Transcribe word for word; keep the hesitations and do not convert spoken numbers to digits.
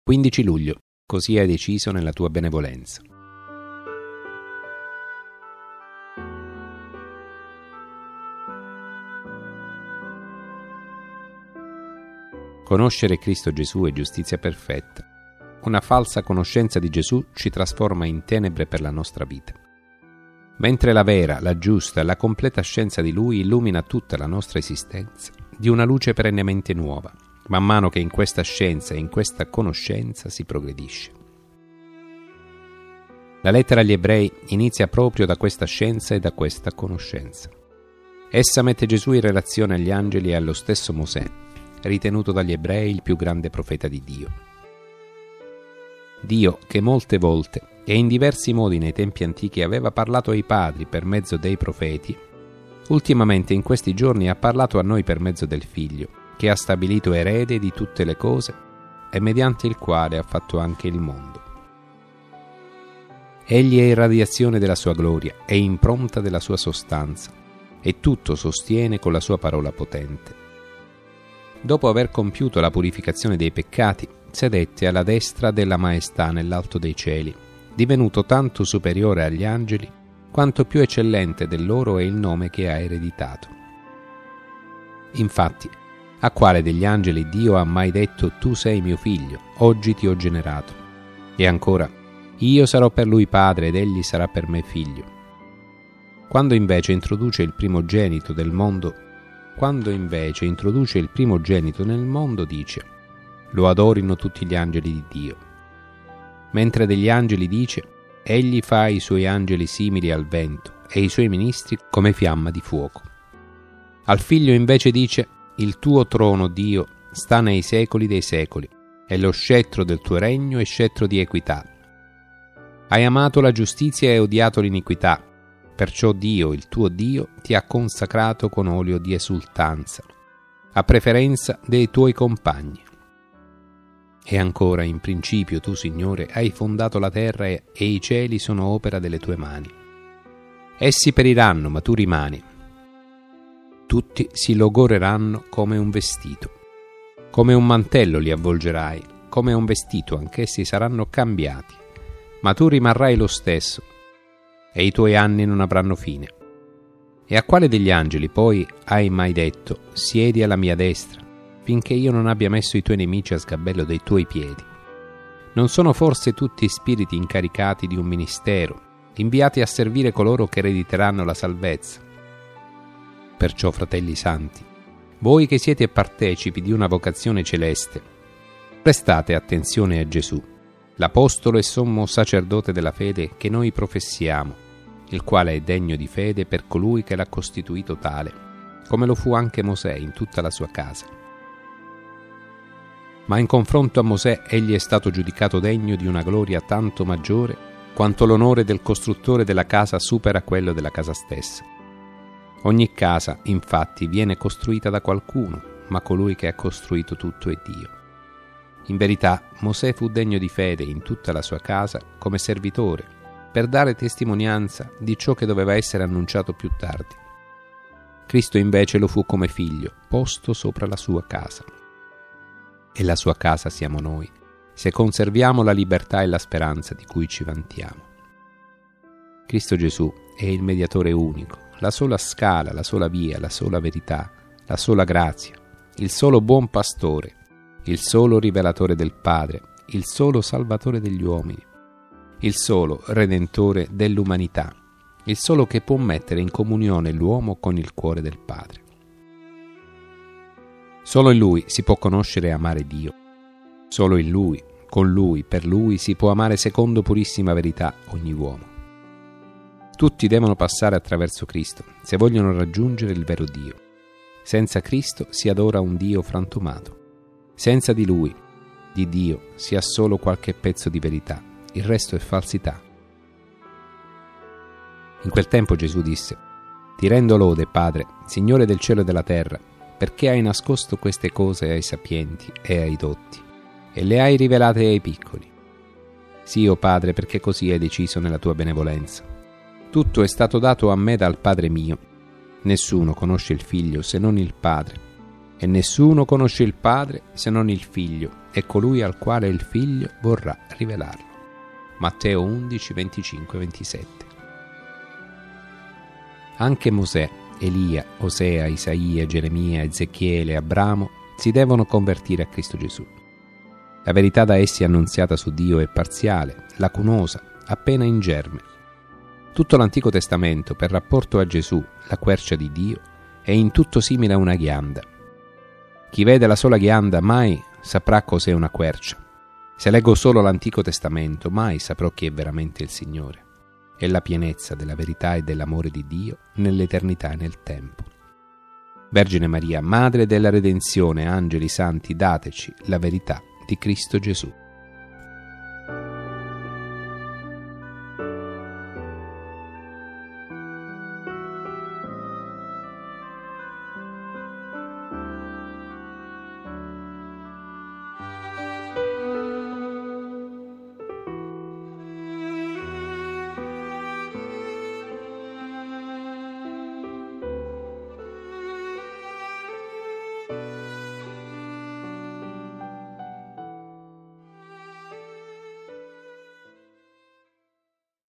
quindici luglio. Così hai deciso nella tua benevolenza. Conoscere Cristo Gesù è giustizia perfetta. Una falsa conoscenza di Gesù ci trasforma in tenebre per la nostra vita. Mentre la vera, la giusta e la completa scienza di Lui illumina tutta la nostra esistenza di una luce perennemente nuova, man mano che in questa scienza e in questa conoscenza si progredisce. La lettera agli Ebrei inizia proprio da questa scienza e da questa conoscenza. Essa mette Gesù in relazione agli angeli e allo stesso Mosè, ritenuto dagli Ebrei il più grande profeta di Dio. Dio, che molte volte e in diversi modi nei tempi antichi aveva parlato ai padri per mezzo dei profeti, ultimamente in questi giorni ha parlato a noi per mezzo del Figlio, che ha stabilito erede di tutte le cose e mediante il quale ha fatto anche il mondo. Egli è irradiazione della sua gloria e impronta della sua sostanza, e tutto sostiene con la sua parola potente. Dopo aver compiuto la purificazione dei peccati, sedette alla destra della maestà nell'alto dei cieli, divenuto tanto superiore agli angeli, quanto più eccellente del loro è il nome che ha ereditato. Infatti, a quale degli angeli Dio ha mai detto: tu sei mio figlio, oggi ti ho generato? E ancora, io sarò per lui padre ed egli sarà per me figlio. Quando invece introduce il primogenito del mondo, quando invece introduce il primogenito nel mondo, dice: lo adorino tutti gli angeli di Dio. Mentre degli angeli dice: egli fa i suoi angeli simili al vento e i suoi ministri come fiamma di fuoco. Al figlio invece dice: il tuo trono, Dio, sta nei secoli dei secoli, e lo scettro del tuo regno è scettro di equità. Hai amato la giustizia e odiato l'iniquità, perciò Dio, il tuo Dio, ti ha consacrato con olio di esultanza, a preferenza dei tuoi compagni. E ancora, in principio tu, Signore, hai fondato la terra e i cieli sono opera delle tue mani. Essi periranno, ma tu rimani. Tutti si logoreranno come un vestito. Come un mantello li avvolgerai, come un vestito anch'essi saranno cambiati. Ma tu rimarrai lo stesso, e i tuoi anni non avranno fine. E a quale degli angeli poi hai mai detto: siedi alla mia destra, finché io non abbia messo i tuoi nemici a sgabello dei tuoi piedi? Non sono forse tutti spiriti incaricati di un ministero, inviati a servire coloro che erediteranno la salvezza? Perciò, fratelli santi, voi che siete partecipi di una vocazione celeste, prestate attenzione a Gesù, l'apostolo e sommo sacerdote della fede che noi professiamo, il quale è degno di fede per colui che l'ha costituito tale, come lo fu anche Mosè in tutta la sua casa. Ma in confronto a Mosè egli è stato giudicato degno di una gloria tanto maggiore quanto l'onore del costruttore della casa supera quello della casa stessa. Ogni casa, infatti, viene costruita da qualcuno, ma colui che ha costruito tutto è Dio. In verità, Mosè fu degno di fede in tutta la sua casa come servitore, per dare testimonianza di ciò che doveva essere annunciato più tardi. Cristo invece lo fu come figlio, posto sopra la sua casa. E la sua casa siamo noi, se conserviamo la libertà e la speranza di cui ci vantiamo. Cristo Gesù è il mediatore unico, la sola scala, la sola via, la sola verità, la sola grazia, il solo buon pastore, il solo rivelatore del Padre, il solo salvatore degli uomini, il solo redentore dell'umanità, il solo che può mettere in comunione l'uomo con il cuore del Padre. Solo in Lui si può conoscere e amare Dio. Solo in Lui, con Lui, per Lui si può amare secondo purissima verità ogni uomo. Tutti devono passare attraverso Cristo se vogliono raggiungere il vero Dio. Senza Cristo si adora un Dio frantumato. Senza di Lui, di Dio, si ha solo qualche pezzo di verità, il resto è falsità. In quel tempo Gesù disse: ti rendo lode, Padre, Signore del cielo e della terra, perché hai nascosto queste cose ai sapienti e ai dotti, e le hai rivelate ai piccoli. Sì, o Padre, perché così hai deciso nella tua benevolenza. Tutto è stato dato a me dal Padre mio. Nessuno conosce il Figlio se non il Padre, E nessuno conosce il Padre se non il Figlio e colui al quale il Figlio vorrà rivelarlo. Matteo undici, venticinque ventisette. Anche Mosè, Elia, Osea, Isaia, Geremia, Ezechiele e Abramo si devono convertire a Cristo Gesù. La verità da essi annunziata su Dio è parziale, lacunosa, appena in germe. Tutto l'Antico Testamento, per rapporto a Gesù, la quercia di Dio, è in tutto simile a una ghianda. Chi vede la sola ghianda mai saprà cos'è una quercia. Se leggo solo l'Antico Testamento, mai saprò chi è veramente il Signore. È la pienezza della verità e dell'amore di Dio nell'eternità e nel tempo. Vergine Maria, Madre della Redenzione, angeli santi, dateci la verità di Cristo Gesù.